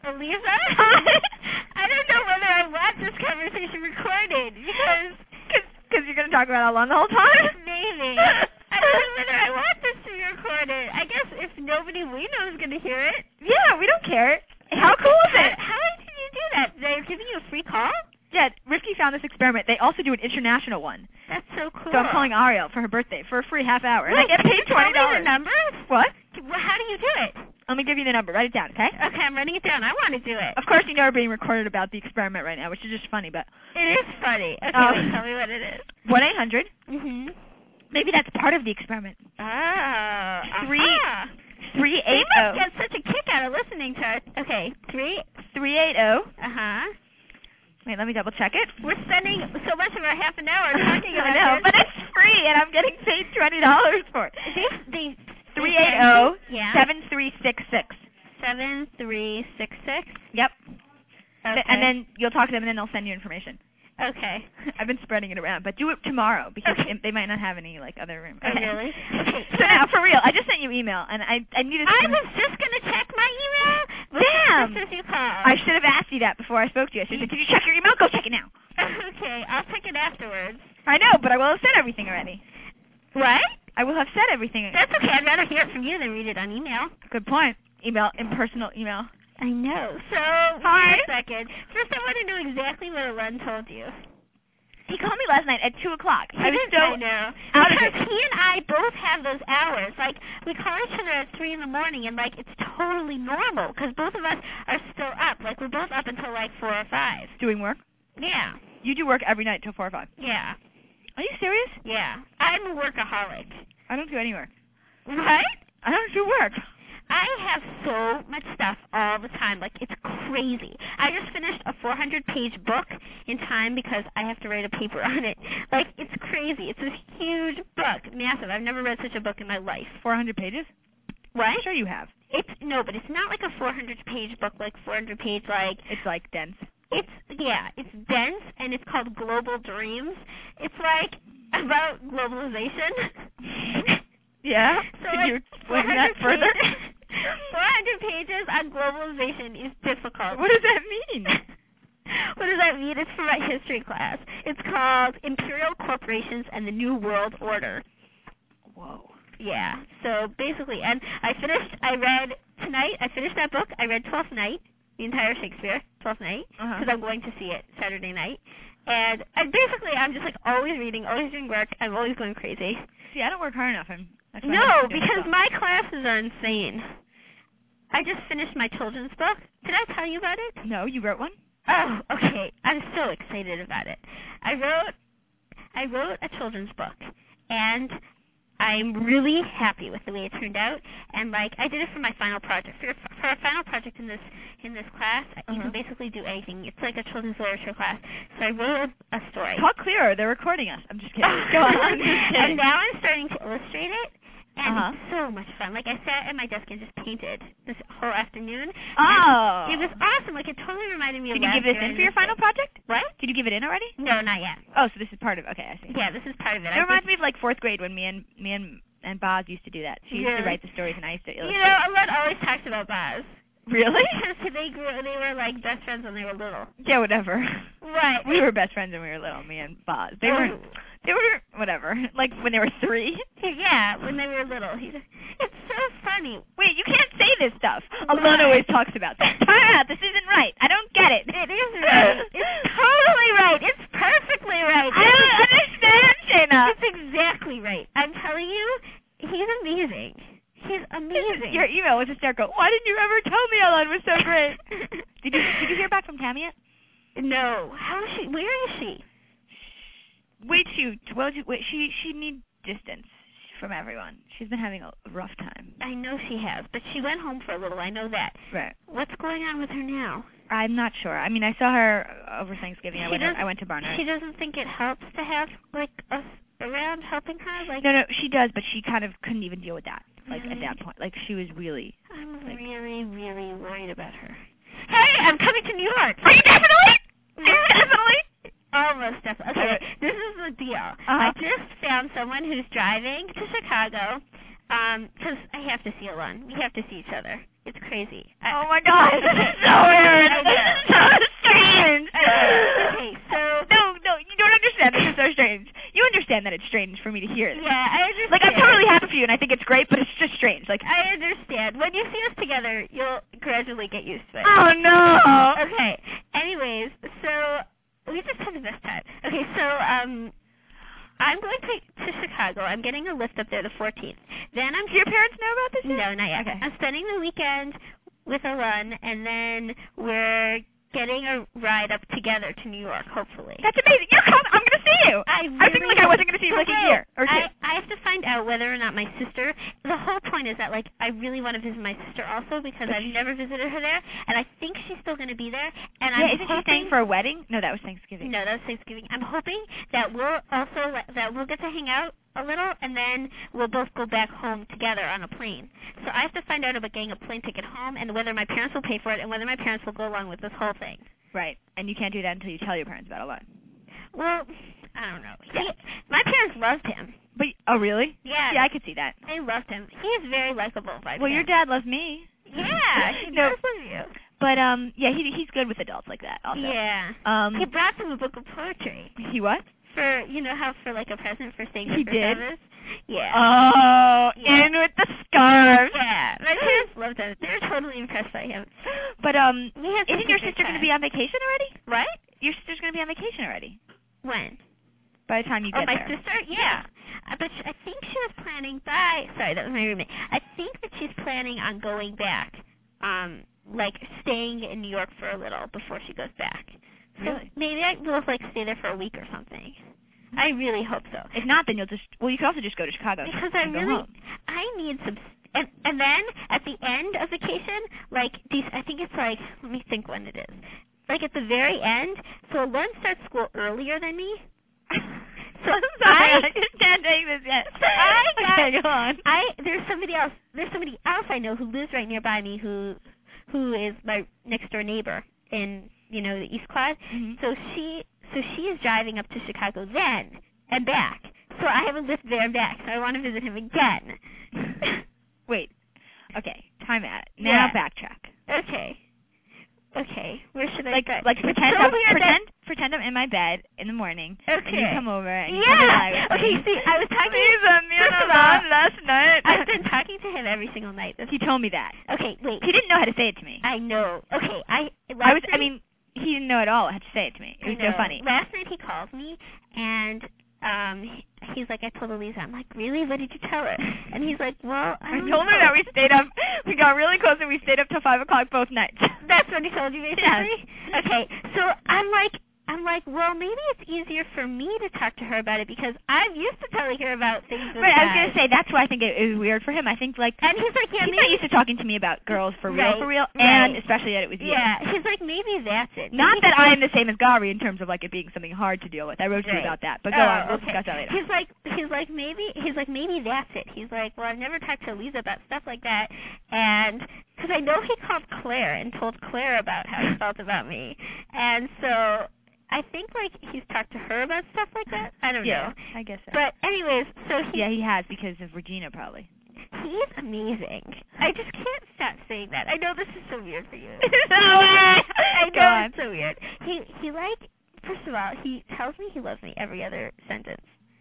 Elisa? I don't know whether I want this conversation recorded because you're going to talk about Alon the whole time? Maybe. I don't know whether I want this to be recorded. I guess if nobody we know is going to hear it. Yeah, we don't care. How cool is it? How did you do that? They're giving you a free call? Yeah, Rifki found this experiment. They also do an international one. That's so cool. So I'm calling Ariel for her birthday for a free half hour. Wait, and I get paid $20. Tell me the number? What? Well, how do you do it? Let me give you the number. Write it down, okay? Okay, I'm writing it down. I want to do it. Of course, you know we're being recorded about the experiment right now, which is just funny, but... It is funny. Okay, wait, tell me what it is. 1-800. Mm-hmm. Maybe that's part of the experiment. Oh. 380. They must get such a kick out of listening to it. Okay, 380. Uh-huh. Wait, let me double check it. We're spending so much of our half an hour talking about I know, this. but it's free, and I'm getting paid $20 for it. 380 7366. 7366? Yep. Okay. And then you'll talk to them, and then they'll send you information. Okay. I've been spreading it around, but do it tomorrow because they might not have any other room. Okay. Oh, really? Okay. So now, for real, I just sent you email, and I needed. I was just gonna check my email. Damn! Just as you called. I should have asked you that before I spoke to you. I should have said, "Did you check your email? Go check it now." Okay, I'll check it afterwards. I know, but I will have said everything already. What? I will have said everything. That's okay. I'd rather hear it from you than read it on email. Good point. Email, impersonal email. I know. So, Hi. wait a second. First, I want to know exactly what Alon told you. He called me last night at 2 o'clock. I know. Because he and I both have those hours. Like, we call each other at 3 in the morning, and, like, it's totally normal because both of us are still up. Like, we're both up until, like, 4 or 5. Doing work? Yeah. You do work every night till 4 or 5? Yeah. Are you serious? Yeah. I'm a workaholic. I don't do any work. What? I don't do work. I have so much stuff all the time. Like, it's crazy. I just finished a 400-page book in time because I have to write a paper on it. Like, it's crazy. It's this huge book. Massive. I've never read such a book in my life. 400 pages? What? I'm sure you have. No, but it's not like a 400-page book, like 400-page, like... It's, like, dense. It's dense, and it's called Global Dreams. It's, like, about globalization. Yeah? So, Can like, you explain that further? 400 pages on globalization is difficult. What does that mean? What does that mean? It's for my history class. It's called Imperial Corporations and the New World Order. Whoa. Yeah. So basically, and I finished that book. I read Twelfth Night, the entire Shakespeare, Twelfth Night, because I'm going to see it Saturday night. And I'm just like always reading, always doing work. I'm always going crazy. See, I don't work hard enough. No, because my classes are insane. I just finished my children's book. Did I tell you about it? No, you wrote one? Oh, okay. I'm so excited about it. I wrote a children's book, and I'm really happy with the way it turned out. And like, I did it for my final project. For a final project in this class, you can basically do anything. It's like a children's literature class. So I wrote a story. Talk clearer. They're recording us. I'm just kidding. Go on. I'm just kidding. And now I'm starting to illustrate it. And it's so much fun. Like, I sat at my desk and just painted this whole afternoon. Oh. It was awesome. Like, it totally reminded me of last year. Did you give this in for your final project? What? Did you give it in already? No, not yet. Oh, so this is part of it. Okay, I see. Yeah, this is part of it. It reminds me of, like, 4th grade when me and Boz used to do that. She used to write the stories and I used to illustrate. You know, Alon always talks about Boz. Really? Because they were, like, best friends when they were little. Yeah, whatever. Right. We were best friends when we were little, me and Boz. They were, whatever, like when they were 3. Yeah, when they were little. It's so funny. Wait, you can't say this stuff. Alon always talks about that. Time out, this isn't right. I don't get it. It is right. It's totally right. It's perfectly right. I don't understand, Shayna. It's exactly right. I'm telling you, he's amazing. He's amazing. Your email was hysterical. Why didn't you ever tell me Alon was so great? Did you hear back from Tammy yet? No. How is she? Where is she? She needs distance from everyone. She's been having a rough time. I know she has, but she went home for a little. I know that. Right. What's going on with her now? I'm not sure. I mean, I saw her over Thanksgiving. I went to Barnard. She doesn't think it helps to have, like, us around helping her? Like, no, she does, but she kind of couldn't even deal with that. Like, really? at that point. Like, she was really... I'm really, really worried about her. Hey, I'm coming to New York. Are you definitely? Definitely? Almost definitely. Okay, this is the deal. I just found someone who's driving to Chicago, because I have to see Alon. We have to see each other. It's crazy. Oh my God, this is so weird. This is so strange. Okay, so no, you don't understand. This is so strange. You understand that it's strange for me to hear this. Yeah, I understand. Like, I'm totally happy for you, and I think it's great, but it's just strange. Like, I understand. When you see us together, you'll gradually get used to it. Oh no. Okay. Anyways, so we just had the best time. Okay, so I'm going to Chicago. I'm getting a lift up there the 14th. Then Do your parents know about this yet? No, not yet. Okay. I'm spending the weekend with a run, and then we're getting a ride up together to New York, hopefully. That's amazing. You're coming. I'm going to see you. I was thinking like I wasn't going to see you for like a year or two. I have to find out whether or not my sister, the whole point is that like I really want to visit my sister also because I've never visited her there, and I think she's still going to be there. And I'm isn't she staying for a wedding? No, that was Thanksgiving. No, that was Thanksgiving. I'm hoping that we'll get to hang out a little, and then we'll both go back home together on a plane. So I have to find out about getting a plane ticket home and whether my parents will pay for it and whether my parents will go along with this whole thing. Right, and you can't do that until you tell your parents about it alone. Well, I don't know. My parents loved him. But oh really? Yeah. Yeah, I could see that. They loved him. He is very likable. Well, your dad loves me. Yeah, he does love you. But yeah, he's good with adults like that. Also. Yeah. He brought them a book of poetry. He what? For for like a present for staying he for did? service. Yeah. Oh, yeah. In with the scarf. Yeah. My parents loved him. They were totally impressed by him. But isn't your sister going to be on vacation already? What? Your sister's going to be on vacation already. When? By the time you get my there. sister? Yeah. But I think she was planning sorry, that was my roommate. I think that she's planning on going back, like staying in New York for a little before she goes back. Really? So maybe we'll like stay there for a week or something. I really hope so. If not, then you could also just go to Chicago. Because I need some, and then at the end of vacation, like I think it's like, let me think when it is. Like at the very end, so Lund starts school earlier than me. So I can't take this yet. Okay, go on. There's somebody else I know who lives right nearby me who is my next door neighbor in the East Quad. Mm-hmm. So she is driving up to Chicago then and back. So I have a lift there and back. So I want to visit him again. Wait. Okay. Time out. Now backtrack. Okay. Where should I go? Like pretend I'm in my bed in the morning. Okay. And you come over and you Okay, see, I was talking last night. I've been talking to him every single night. He told me that. Okay, wait. He didn't know how to say it to me. I know. Okay, he didn't know at all how to say it to me. It was so funny. Last night he called me and he's like, I told Eliza. I'm like, really? What did you tell her? And he's like, well, I told her that we stayed up. We got really close and we stayed up till 5 o'clock both nights. That's what he told you, basically? Yes. Okay, so I'm like, well, maybe it's easier for me to talk to her about it because I'm used to telling her about things. Right, I was going to say, that's why I think it was weird for him. I think, like, and he's like, yeah, he's not used to talking to me about girls for real, right. and especially that it was you. Yeah, he's like, maybe that's it. Not that I am the same as Gary in terms of, like, it being something hard to deal with. I wrote to you about that, but go on, we'll discuss that later. He's like, maybe that's it. He's like, well, I've never talked to Eliza about stuff like that, and because I know he called Claire and told Claire about how he felt about me, and so I think, like, he's talked to her about stuff like that. I don't know. I guess so. But anyways, so he has because of Regina, probably. He's amazing. I just can't stop saying that. I know this is so weird for you. I know it's so weird. He like, first of all, he tells me he loves me every other sentence.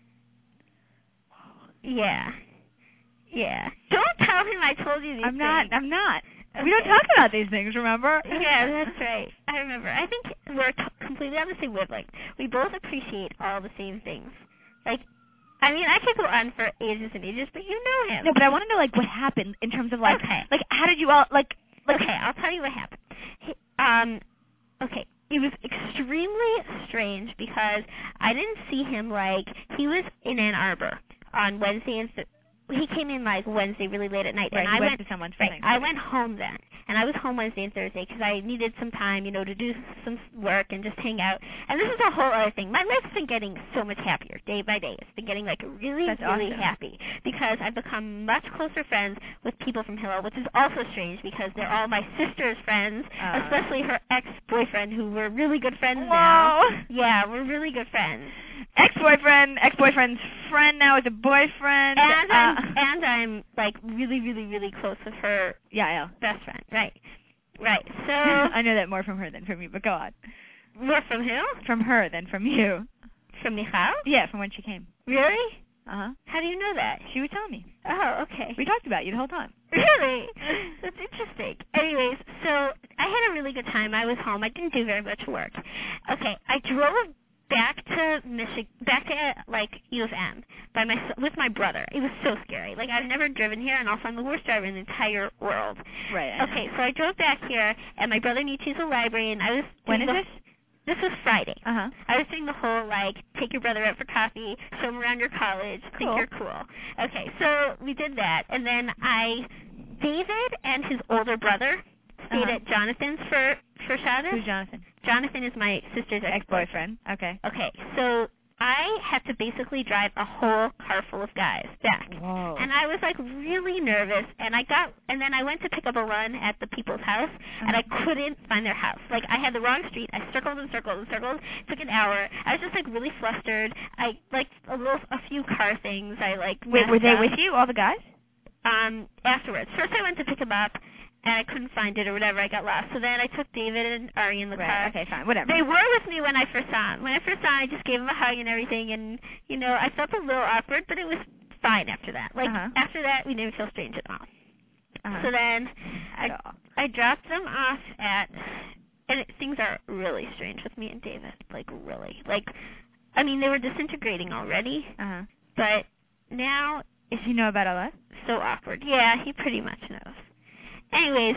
Yeah. Don't tell him I told you these things. I'm not. Okay. We don't talk about these things, remember? Yeah, that's right. I remember. I think we're completely on the same wavelength. We both appreciate all the same things. Like, I mean, I could go on for ages and ages, but you know him. No, but I want to know, like, what happened in terms of, like, like, how did you all, like... Okay, I'll tell you what happened. Okay, it was extremely strange because I didn't see him, like, he was in Ann Arbor on Wednesday and he came in like Wednesday really late at night, right, and I went to someone's I went home then, and I was home Wednesday and Thursday because I needed some time, to do some work and just hang out. And this is a whole other thing. My life's been getting so much happier day by day. It's been getting like really happy because I've become much closer friends with people from Hillel, which is also strange because they're all my sister's friends, especially her ex-boyfriend, who we're really good friends now. Yeah, we're really good friends. ex-boyfriend's friend now is a boyfriend. And I'm like really, really, really close with her best friend. Right. So I know that more from her than from you, but go on. More from who? From her than from you. From Michal? Yeah, from when she came. Really? Uh-huh. How do you know that? She would tell me. Oh, okay. We talked about you the whole time. Really? That's interesting. Anyways, so I had a really good time. I was home. I didn't do very much work. Okay, I drove back to like U of M with my brother. It was so scary. Like I've never driven here, and also I'm the worst driver in the entire world. Right. Okay, so I drove back here, and my brother needs to use the library, and I was. When is this? This was Friday. Uh-huh. I was doing the whole, like, take your brother out for coffee, show him around your college, think you're cool. Okay, so we did that, and then David and his older brother stayed at Jonathan's for Shabbos. Who's Jonathan? Jonathan is my sister's ex-boyfriend. Okay. Okay, so I had to basically drive a whole car full of guys back. Whoa. And I was like really nervous, and then I went to pick up a run at the people's house, and I couldn't find their house. Like I had the wrong street. I circled and circled and circled. It took an hour. I was just like really flustered. I liked a few car things. Wait, were they with you, all the guys? Afterwards. First I went to pick them up, and I couldn't find it or whatever. I got lost. So then I took David and Ari in the car. Okay, fine, whatever. They were with me when I first saw them. When I first saw them, I just gave them a hug and everything, and, I felt a little awkward, but it was fine after that. Like, after that, we didn't feel strange at all. So then I dropped them off things are really strange with me and David. Like, really. Like, I mean, they were disintegrating already, but now... Does he know about all that? So awkward. Yeah, he pretty much knows. Anyways,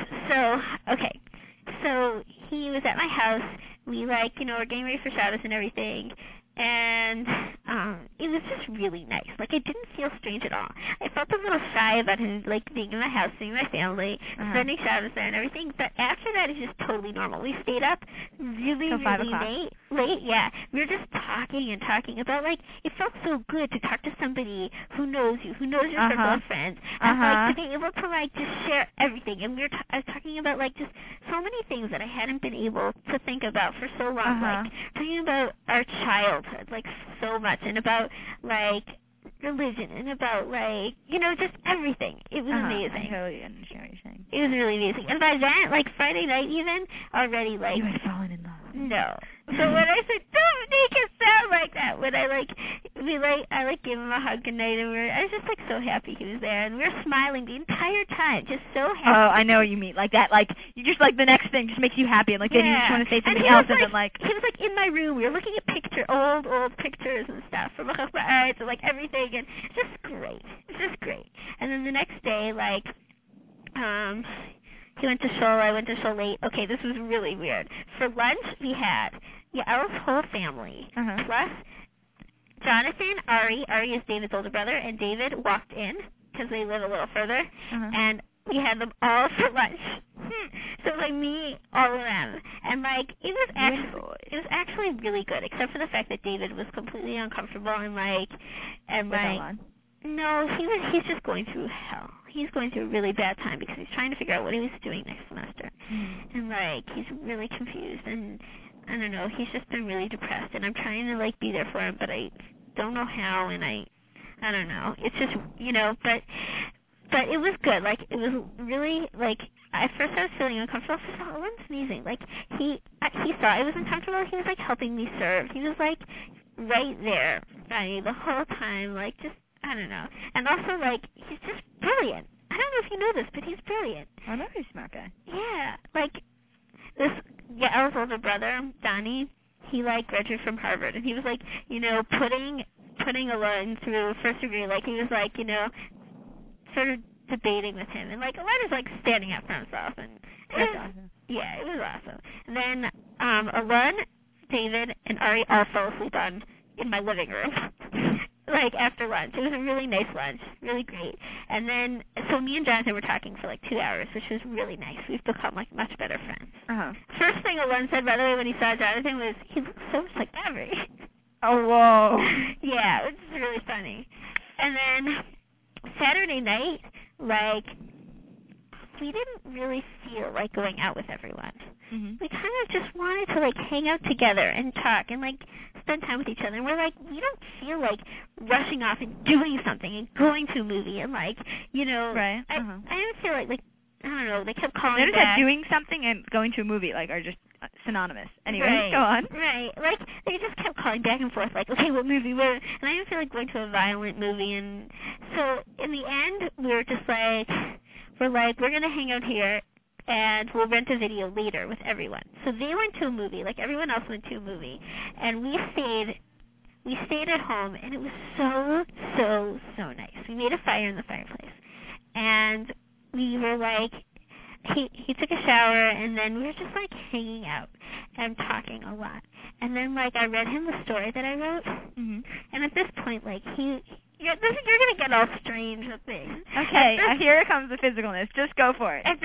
so he was at my house. We were getting ready for Shabbos and everything, and it was just really nice. Like I didn't feel strange at all. I felt a little shy about him, like being in my house, seeing my family, spending Shabbos there and everything. But after that, it's just totally normal. We stayed up really, really late. Yeah, we were just talking about it felt so good to talk to somebody who knows you, who knows your circle of friends, and to be able to just share everything. And I was talking about just so many things that I hadn't been able to think about for so long, like talking about our childhood, so much, and about religion, and about just everything. It was amazing. I totally understand what you're saying. It was really amazing. And by then, Friday night even, already you had fallen in love. No. So when I said, don't make it sound like that, when I gave him a hug goodnight, and I was just so happy he was there, and we were smiling the entire time, just so happy. Oh, I know what you mean, like that, you just the next thing just makes you happy, and then you just want to say something else, and then he was in my room. We were looking at old pictures and stuff from Arts, and everything, and it's just great. It's just great. And then the next day, he went to shul, I went to shul late. Okay, this was really weird. For lunch, we had Yael's whole family, plus Jonathan, Ari is David's older brother, and David walked in, because they live a little further, and we had them all for lunch. So me, all of them. And it was actually really good, except for the fact that David was completely uncomfortable, no, he's just going through hell. He's going through a really bad time because he's trying to figure out what he was doing next semester. And he's really confused, and I don't know, he's just been really depressed, and I'm trying to be there for him, but I don't know how, and I don't know. It's just, but it was good. It was really, at first I was feeling uncomfortable. First of all, it was sneezing. He saw I was uncomfortable. He was helping me serve. He was right there by me the whole time, just, I don't know. And also, he's just brilliant. I don't know if you know this, but he's brilliant. I know he's a smart guy. Yeah. This Yael's older brother, Donnie, he, graduated from Harvard. And he was, putting Alon through first degree. He was, sort of debating with him. And, Alon is, standing up for himself. And that's awesome. Yeah, it was awesome. And then, Alon, David, and Ari all fell asleep in my living room. After lunch. It was a really nice lunch. Really great. And then, so me and Jonathan were talking for 2 hours, which was really nice. We've become much better friends. First thing Alon said, by the way, when he saw Jonathan was, he looks so much like Avery. Oh, whoa. Yeah, it was really funny. And then, Saturday night, we didn't really feel like going out with everyone. We kind of just wanted to hang out together and talk and spend time with each other. And we're like, we don't feel like rushing off and doing something and going to a movie and like, Right. I didn't feel like I don't know. They kept calling Notice back. that doing something and going to a movie are just synonymous. Anyway, right, go on. Right. Like they just kept calling back and forth. Like, okay, what movie? And I didn't feel like going to a violent movie. And so in the end, we were just like, we're gonna hang out here. And we'll rent a video later with everyone. So they went to a movie, like everyone else went to a movie, and we stayed at home, and it was so nice. We made a fire in the fireplace, and we were like, he took a shower, and then we were just like hanging out and talking a lot. And then like I read him the story that I wrote, and at this point like you're gonna get all strange with things. Okay, here comes the physicalness. Just go for it. At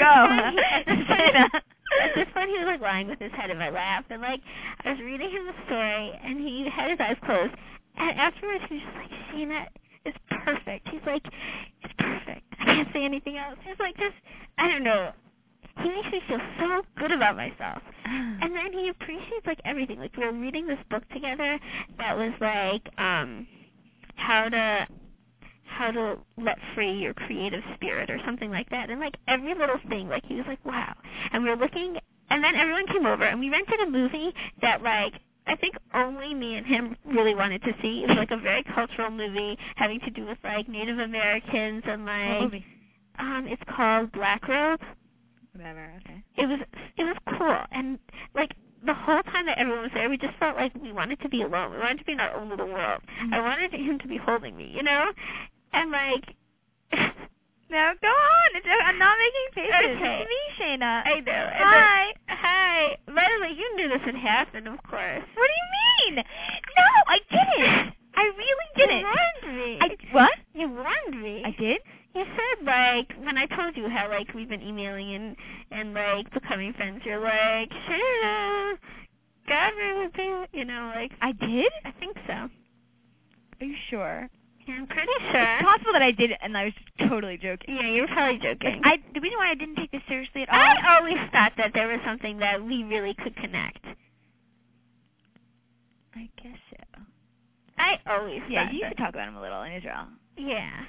this point, he was like lying with his head in my lap, and like I was reading him the story, and he had his eyes closed. And afterwards, he was just like, Shayna, it's perfect. He's like, it's perfect. I can't say anything else. He's like, I don't know. He makes me feel so good about myself. And then he appreciates like everything. Like we were reading this book together that was like how to let free your creative spirit or something like that. And like every little thing, like he was like, wow. And we were looking, and then everyone came over, and we rented a movie that like I think only me and him really wanted to see. It was like a very cultural movie having to do with like Native Americans and like what movie? It's called Black Robe. Whatever, okay. It was cool, and like the whole time that everyone was there, we just felt like we wanted to be alone. We wanted to be in our own little world. I wanted him to be holding me, and like. No, go on. I'm not making faces. Okay. It's me, Shayna. I know. Hi. By the way, you knew this would happen, of course. What do you mean? No, I didn't. I really didn't. You warned me. What? You warned me. I did? You said, like, when I told you how, like, we've been emailing and like, becoming friends, you're like, Shayna, Gabby would be, like. I did? I think so. Are you sure? Yeah, I'm pretty sure. It's possible that I did, and I was totally joking. Yeah, you were probably joking. The reason why I didn't take this seriously at all. I always thought that there was something that we really could connect. I guess so. I always Yeah, thought you that. could talk about him a little in Israel. Yeah.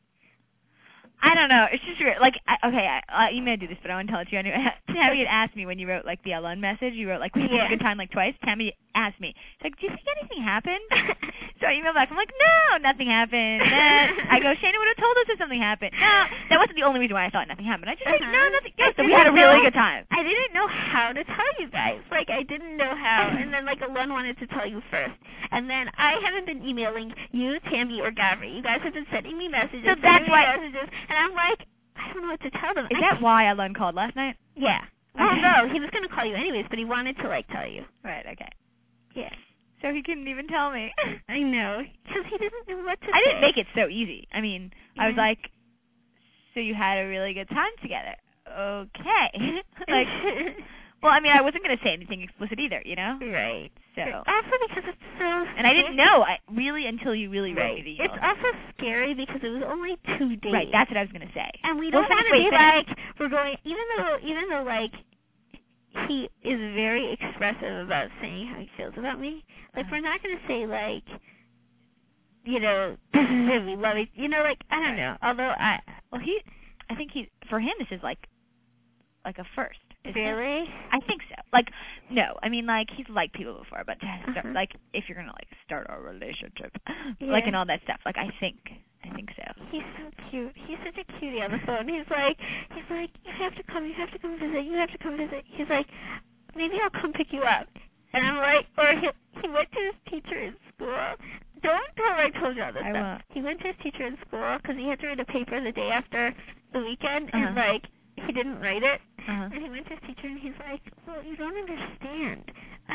I don't know. It's just weird. Like, you may do this, but I want to tell it to you anyway. Tammy had asked me when you wrote, like, the Elon message. You wrote, like, we had a good time, like, twice. Tammy asked me, she's like, do you think anything happened? So I emailed back. I'm like, no, nothing happened. I go, Shayna would have told us if something happened. No, that wasn't the only reason why I thought nothing happened. I just like, no, nothing. Yeah, so we had a really good time. I didn't know how to tell you guys. Like, I didn't know how. And then, like, Alon wanted to tell you first. And then I haven't been emailing you, Tammy, or Gabby. You guys have been sending me messages. So that's why. Messages, and I'm like, I don't know what to tell them. Is that why Alon called last night? Yeah. Well, no, he was going to call you anyways, but he wanted to, like, tell you. Right, okay. Yeah. So he couldn't even tell me. I know, because he didn't know what to say. I didn't make it so easy. I mean, I was like, so you had a really good time together. Okay. Like, well, I mean, I wasn't going to say anything explicit either, Right. So. Also because it's so And I didn't know, until you really wrote me the email. It's also scary because it was only 2 days. Right, that's what I was going to say. And we don't want to be like, we're going, even though, like, he is very expressive about saying how he feels about me. Like, we're not going to say, like, this is it, we love it. Like, I don't know. Although I think for him, this is like a first. Really? I think so. Like, no, I mean, like, he's liked people before, but to start, like, if you're going to, like, start a relationship, like, and all that stuff, like, I think so. He's so cute. He's such a cutie on the phone. He's like, you have to come visit. He's like, maybe I'll come pick you up. And I'm like, or he went to his teacher in school. Don't tell her I told you all this stuff. Won't. He went to his teacher in school because he had to write a paper the day after the weekend, and, like, he didn't write it. And he went to his teacher, and he's like, well, you don't understand.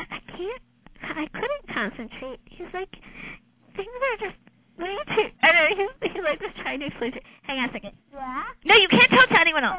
I couldn't concentrate. He's like, things are just way too, I don't know, he's like just trying to explain it. Hang on a second. Yeah? No, you can't tell to anyone else.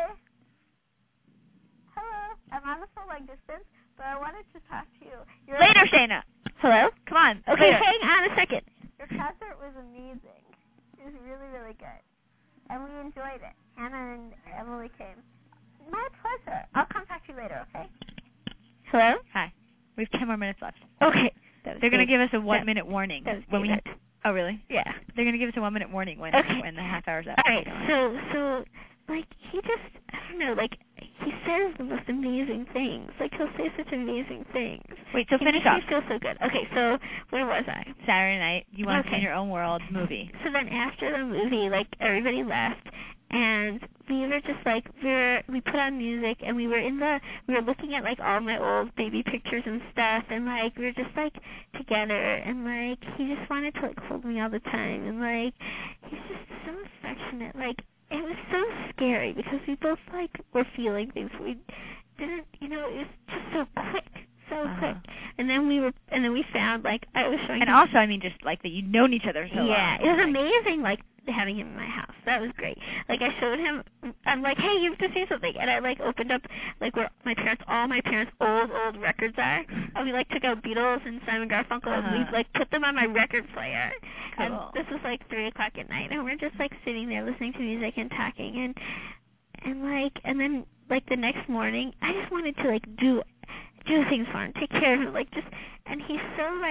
Hello. I'm on the phone long distance, but I wanted to talk to you. Later, Shayna. Hello? Come on. Okay, later. hang on a second. Your concert was amazing. It was really, really good. And we enjoyed it. Hannah and Emily came. My pleasure. I'll contact you later, okay? Hello? Hi. We have 10 more minutes left. Okay. That was They're going to give us a 1-minute warning. When we. Oh, really? Yeah. They're going to give us a 1-minute warning when the half hour's up. All right. So like he just, I don't know, like he says the most amazing things. Like he'll say such amazing things. Wait, so finish off. I feel so good. Okay, so where was I? Saturday night. You want to see In Your Own World movie. So then after the movie, like everybody left, and we were just like we put on music, and we were looking at like all my old baby pictures and stuff, and like we were just like together, and like he just wanted to like hold me all the time, and like he's just so affectionate. Like it was so scary because we both like were feeling things we didn't, it was just so quick. Quick. And then we found, like, I was showing him. And also, I mean, just, like, that you'd known each other so long. Yeah, it was amazing, like, having him in my house. That was great. Like, I showed him, I'm like, hey, you have to say something. And I, like, opened up, like, where all my parents' old records are. And we, like, took out Beatles and Simon Garfunkel, and we, like, put them on my record player. Cool. And this was, like, 3 o'clock at night. And we're just, like, sitting there listening to music and talking. And then, like, the next morning, I just wanted to, like, do things for him, take care of him, like and he's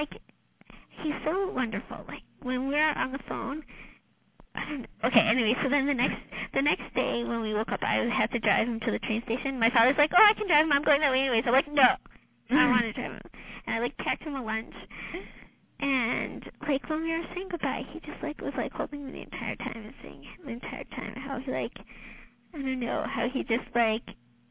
so wonderful. Like when we're on the phone, I don't know. Okay, anyway, so then the next day when we woke up, I had to drive him to the train station. My father's like, oh, I can drive him. I'm going that way anyway. So I'm like, no, I want to drive him. And I like packed him a lunch. And like when we were saying goodbye, he just like was like holding me the entire time and saying the entire time how he like, I don't know, how he just like.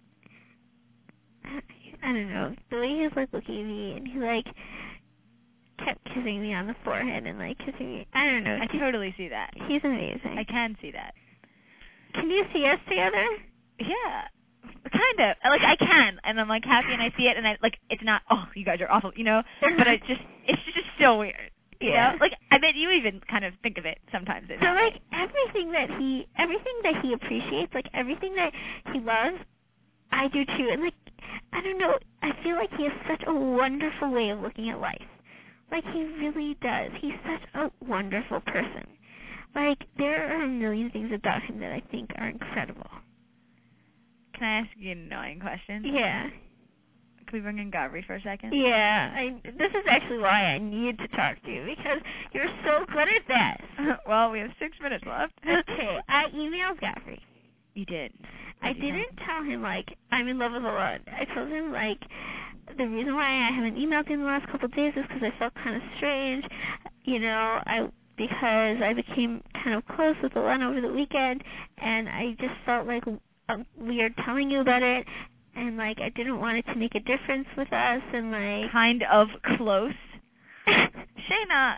I don't know, the way he was like looking at me, and he like kept kissing me on the forehead and like kissing me. I don't know. I totally see that. He's amazing. I can see that. Can you see us together? Yeah, kind of. Like I can, and I'm like happy, and I see it, and I like it's not. Oh, you guys are awful, But it's just still weird. You know? Like I bet you even kind of think of it sometimes. So like everything that he appreciates, like everything that he loves, I do too, and like. I don't know, I feel like he has such a wonderful way of looking at life. Like, he really does. He's such a wonderful person. Like, there are a million things about him that I think are incredible. Can I ask you an annoying question? Yeah. Can we bring in Gabri for a second? Yeah. This is actually why I need to talk to you, because you're so good at this. Well, we have 6 minutes left. Okay, I emailed Gabri. You did. I didn't tell him, like, I'm in love with Alon. I told him, like, the reason why I haven't emailed him the last couple of days is because I felt kind of strange, because I became kind of close with Alon over the weekend, and I just felt, like, weird telling you about it, and, like, I didn't want it to make a difference with us, and, like... Kind of close? Shayna!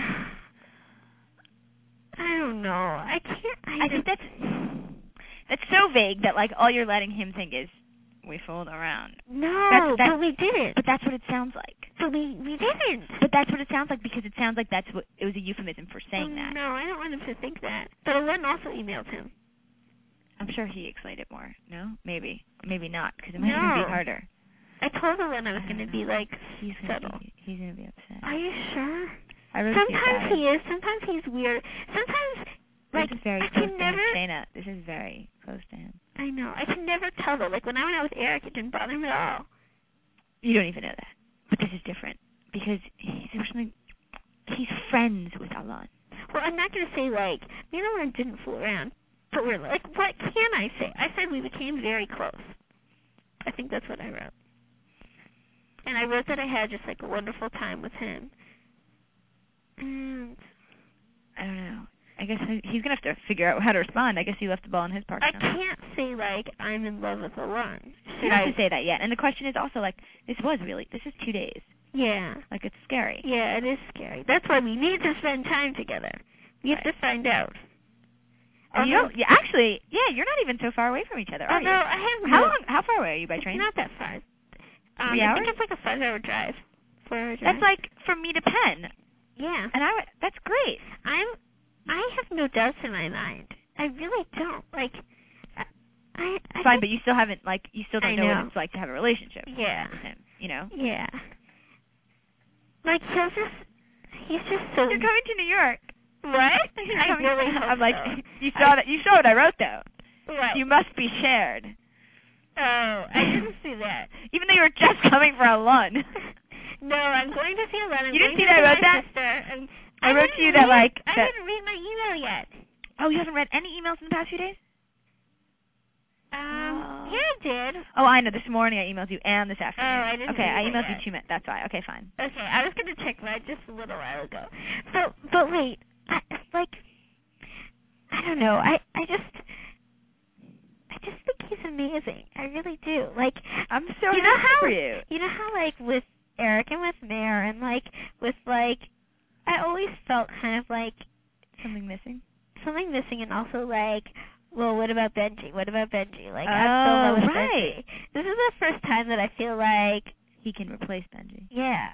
I don't know. I think that's so vague that, like, all you're letting him think is, we fooled around. No, but we didn't. But that's what it sounds like. But we didn't. But that's what it sounds like because it sounds like it was a euphemism for saying that. No, I don't want him to think that. But Ellen also emailed him. I'm sure he explained it more. No? Maybe. Maybe not, because it might even be harder. I told Ellen I was going to be, like, subtle. He's going to be upset. Are you sure? Sometimes he is. Sometimes he's weird. Sometimes... Like, this is very close to him, Shayna. This is very close to him. I know. I can never tell, though. Like, when I went out with Eric, it didn't bother him at all. You don't even know that. But this is different. Because he's friends with Alon. Well, I'm not going to say, like, me and Alon didn't fool around. But we're like, what can I say? I said we became very close. I think that's what I wrote. And I wrote that I had just, like, a wonderful time with him. And... I don't know. I guess he's going to have to figure out how to respond. I guess he left the ball in his park. I can't say, like, I'm in love with Alon. You don't have to say that yet. And the question is also, like, this is 2 days. Yeah. Like, it's scary. Yeah, it is scary. That's why we need to spend time together. We have to find out. And you're not even so far away from each other, are you? No, I have... How far away are you by train? It's not that far. 3 hours? I think it's like a 5-hour drive. 4-hour drive. That's like from me to Penn. Yeah. And that's great. I have no doubts in my mind. I really don't. Like, I fine, but you still haven't, like, you still don't know what it's like to have a relationship with him, Yeah. Like, he's just so... You're coming to New York. What? I really hope I'm like, you saw what I wrote, though. What? You must be shared. Oh, I didn't see that. Even though you were just coming for a lunch. No, I'm going to see Ellen. You didn't see that I wrote that? I wrote to you that, like... I didn't read my email yet. Oh, you haven't read any emails in the past few days? Yeah, I did. Oh, I know. This morning I emailed you and this afternoon. Oh, I didn't Okay, I read emailed that you 2 minutes. That's why. Okay, fine. Okay, I was going to check mine just a little while ago. But wait, I don't know. I just think he's amazing. I really do. Like, I'm so happy for you. You know how, like, with Eric and with Mare and, like, with, like, I always felt kind of like something missing, and also like, well, what about Benji? Like, I'm so low with Benji. This is the first time that I feel like he can replace Benji. Yeah.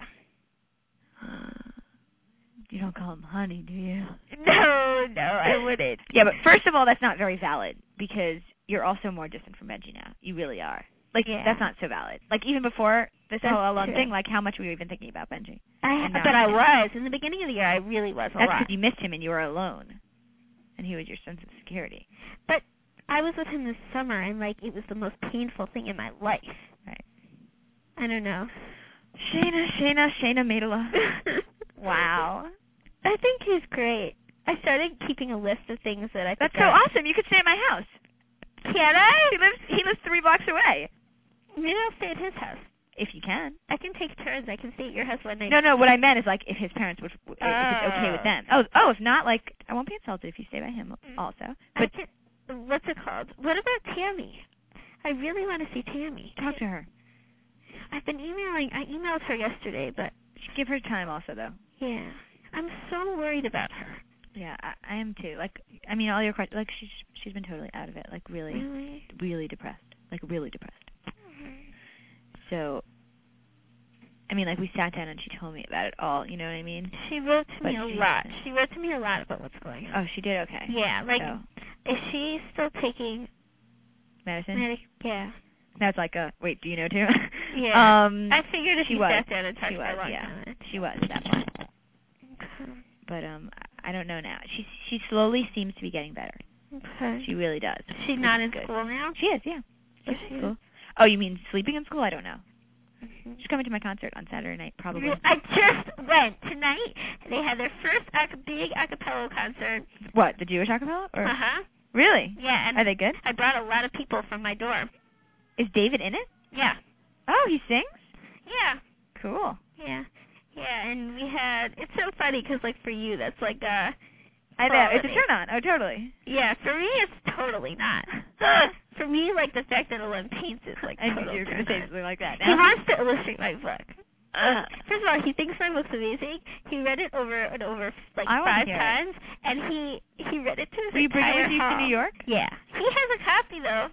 You don't call him honey, do you? No, I wouldn't. Yeah, but first of all, that's not very valid because you're also more distant from Benji now. You really are. Like, that's not so valid. Like, even before this whole alone thing, like, how much were you even thinking about Benji? But I was. In the beginning of the year, I really was a lot. That's because you missed him and you were alone. And he was your sense of security. But I was with him this summer, and, like, it was the most painful thing in my life. Right. I don't know. Shayna Maidala. Wow. I think he's great. I started keeping a list of things that I think That's so awesome. You could stay at my house. Can I? He lives 3 blocks away. Maybe I'll stay at his house. If you can. I can take turns. I can stay at your house one night. No, what I meant is, like, if his parents would, if it's okay with them. If not, like, I won't be insulted if you stay by him also. But what's it called? What about Tammy? I really want to see Tammy. Talk to her. I've been emailing. I emailed her yesterday, but... Give her time also, though. Yeah. I'm so worried about her. Yeah, I am too. Like, I mean, all your questions, like, she's been totally out of it. Like, really depressed. Like, really depressed. So, I mean, like, we sat down and she told me about it all, you know what I mean? She wrote to me a lot. She wrote to me a lot about what's going on. Oh, she did? Okay. Yeah, like, is she still taking... medicine? Yeah. That's like wait, do you know too? Yeah. I figured if she sat down and talked for a long time. She was, at that point. Okay. But, I don't know now. She slowly seems to be getting better. Okay. She really does. She's not in school now? She is, yeah. Is she? Cool. Oh, you mean sleeping in school? I don't know. She's coming to my concert on Saturday night, probably. I just went tonight. They had their first big a cappella concert. What, the Jewish a cappella? Uh-huh. Really? Yeah. And are they good? I brought a lot of people from my dorm. Is David in it? Yeah. Oh, he sings? Yeah. Cool. Yeah. Yeah, and we had, it's so funny because, like, for you, that's like I know, it's a turn-on. Oh, totally. Yeah, for me, it's totally not. For me, like, the fact that Ellen paints is, like, I knew you were going to say something like that. He wants to illustrate my book. First of all, he thinks my book's amazing. He read it over and over, like, 5 times, and he read it to his entire hall. Will you bring it with you to New York? Yeah. He has a copy, though.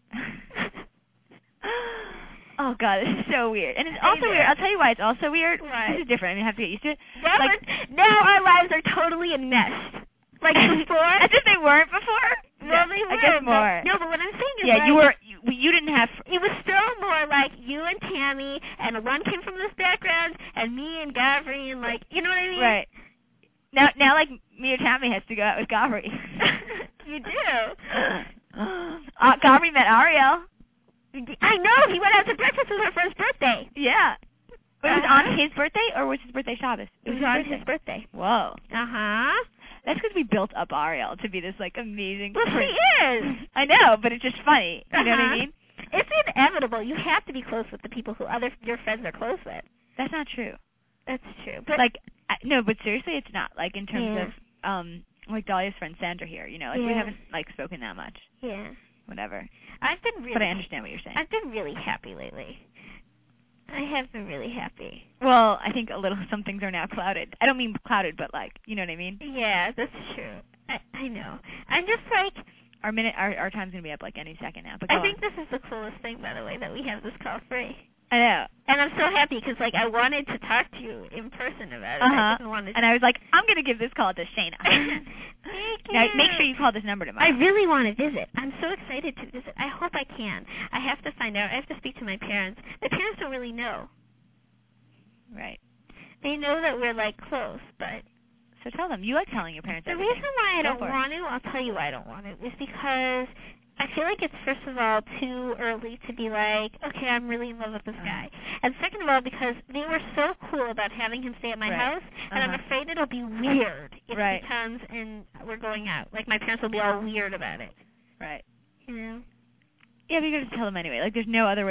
Oh, God, this is so weird. And it's also weird. I'll tell you why it's also weird. Why? This is different. I mean, I have to get used to it. Now our lives are totally enmeshed. Like before? As if they weren't before? Well, they were. I guess more. No, but what I'm saying is, you didn't have... It was still more like you and Tammy, and one came from this background, and me and Gavri, and, like, you know what I mean? Right. Now, like, me or Tammy has to go out with Gavri. You do? Gavri met Ariel. I know. He went out to breakfast with her for his birthday. Yeah. But it was on his birthday, or was his birthday Shabbos? It was on his birthday. Whoa. Uh-huh. That's because we built up Ariel to be this, like, amazing Well, person. she is. I know, but it's just funny. You know what I mean? It's inevitable. You have to be close with the people who your friends are close with. That's not true. That's true. But like, no, but seriously, it's not. Like, in terms of, like, Dahlia's friend Sandra here, you know, like, we haven't, like, spoken that much. Yeah. Whatever. But I understand what you're saying. I've been really happy lately. I have been really happy. Well, I think some things are now clouded. I don't mean clouded, but, like, you know what I mean? Yeah, that's true. I know. I'm just like... Our time's going to be up, like, any second now. But I think this is the coolest thing, by the way, that we have this call free. I know. And I'm so happy because, like, I wanted to talk to you in person about it. I didn't want to... And I was like, I'm going to give this call to Shayna. Thank you. Now, make sure you call this number tomorrow. I really want to visit. I'm so excited to visit. I hope I can. I have to find out. I have to speak to my parents. My parents don't really know. Right. They know that we're, like, close, but... So tell them. You like telling your parents everything. The reason why I don't want to, I'll tell you why I don't want to, is because I feel like it's, first of all, too early to be like, okay, I'm really in love with this guy. And second of all, because they were so cool about having him stay at my house, and I'm afraid it'll be weird if he comes and we're going out. Like, my parents will be all weird about it. Right. You know? Yeah, but you're going to tell them anyway. Like, there's no other way